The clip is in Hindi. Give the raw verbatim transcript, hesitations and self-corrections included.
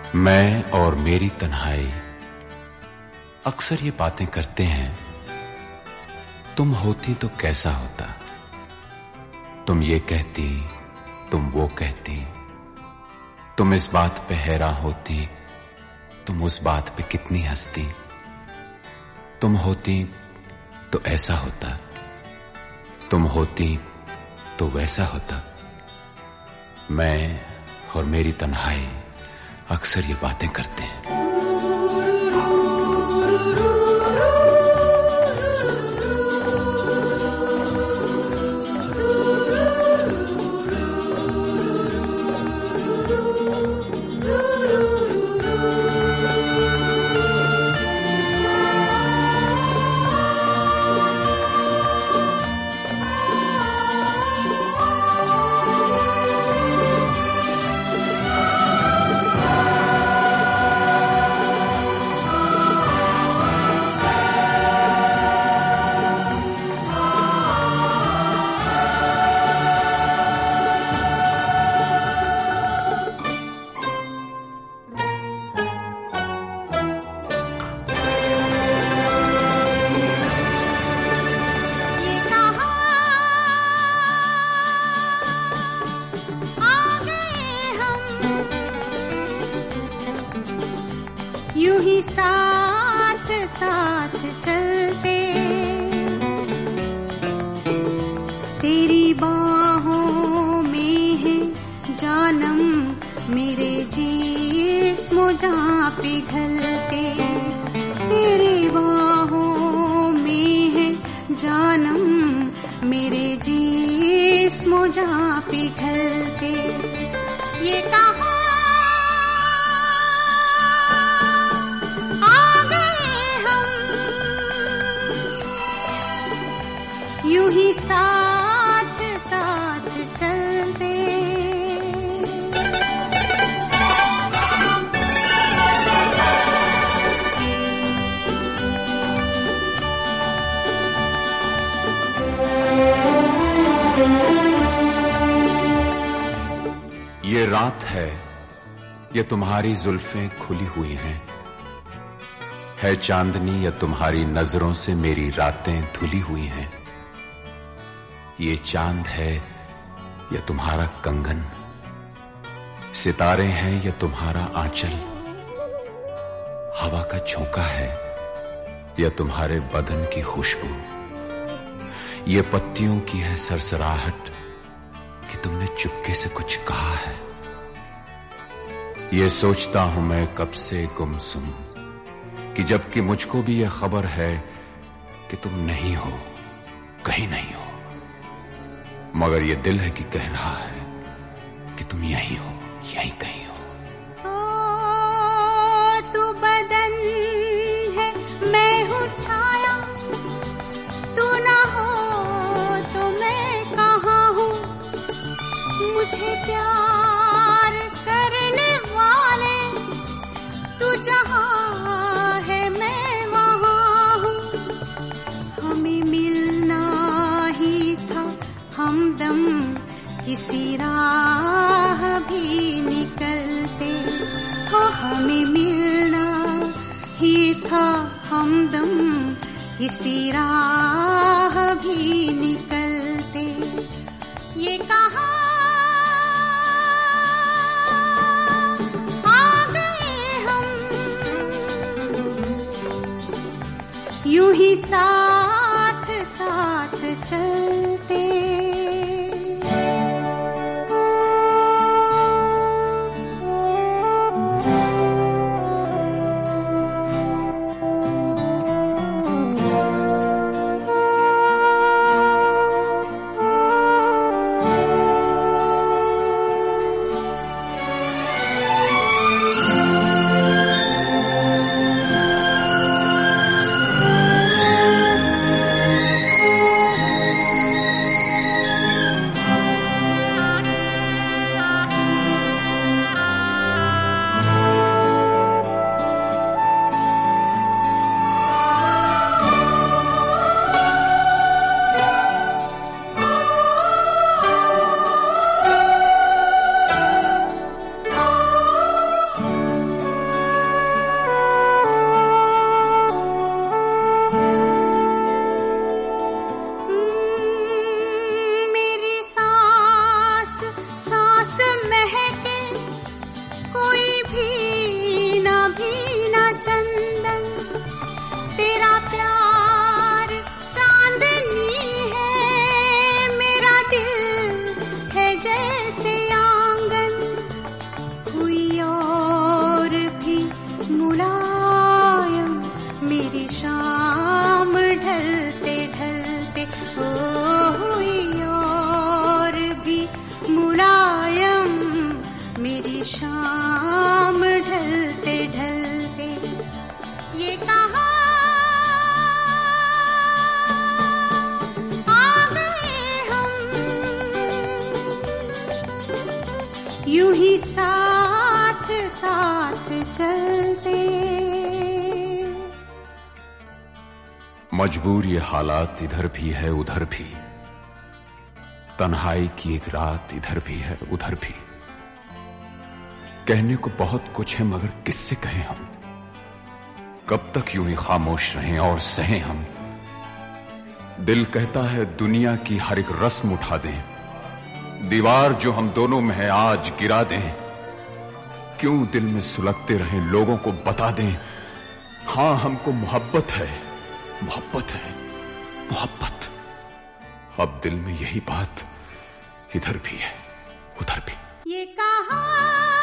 मैं और मेरी तन्हाई अक्सर ये बातें करते हैं, तुम होती तो कैसा होता, तुम ये कहती, तुम वो कहती, तुम इस बात पे हैरान होती, तुम उस बात पे कितनी हंसती, तुम होती तो ऐसा होता, तुम होती तो वैसा होता। मैं और मेरी तन्हाई अक्सर ये बातें करते हैं। यूं ही साथ साथ चलते, तेरी बाहों में है जानम, मेरे जिस्म जहाँ पिघलते, तेरी बाहों में है जानम, मेरे जिस्म जहाँ पिघलते। ये कहा यूं ही साथ साथ चलते। ये रात है, ये तुम्हारी जुल्फें खुली हुई हैं, है चांदनी या तुम्हारी नजरों से मेरी रातें धुली हुई हैं। ये चांद है या तुम्हारा कंगन, सितारे हैं या तुम्हारा आंचल, हवा का झोंका है या तुम्हारे बदन की खुशबू, ये पत्तियों की है सरसराहट कि तुमने चुपके से कुछ कहा है। ये सोचता हूं मैं कब से गुमसुम कि जबकि मुझको भी यह खबर है कि तुम नहीं हो, कहीं नहीं हो, मगर ये दिल है कि कह रहा है कि तुम यहीं हो, यहीं कहीं हो। ओ, तू बदन है, मैं हूँ छाया, तू ना हो तो मैं कहाँ हूँ, मुझे प्यार करने वाले तू जहाँ है मैं वहाँ हूँ। हमें मिलना ही था हमदम, किसी राह भी निकलते, हो हमें मिलना ही था हमदम, किसी राह भी निकलते। ये कहा आ गए हम, यूं ही साथ साथ चलते। यूं ही साथ साथ चलते। मजबूर ये हालात इधर भी है उधर भी, तन्हाई की एक रात इधर भी है उधर भी। कहने को बहुत कुछ है मगर किससे कहें हम, कब तक यूं ही खामोश रहें और सहें हम। दिल कहता है दुनिया की हर एक रस्म उठा दें, दीवार जो हम दोनों में है आज गिरा दें। क्यों दिल में सुलगते रहें, लोगों को बता दें हां हमको मोहब्बत है, मोहब्बत है, मोहब्बत। अब दिल में यही बात इधर भी है उधर भी। ये कहां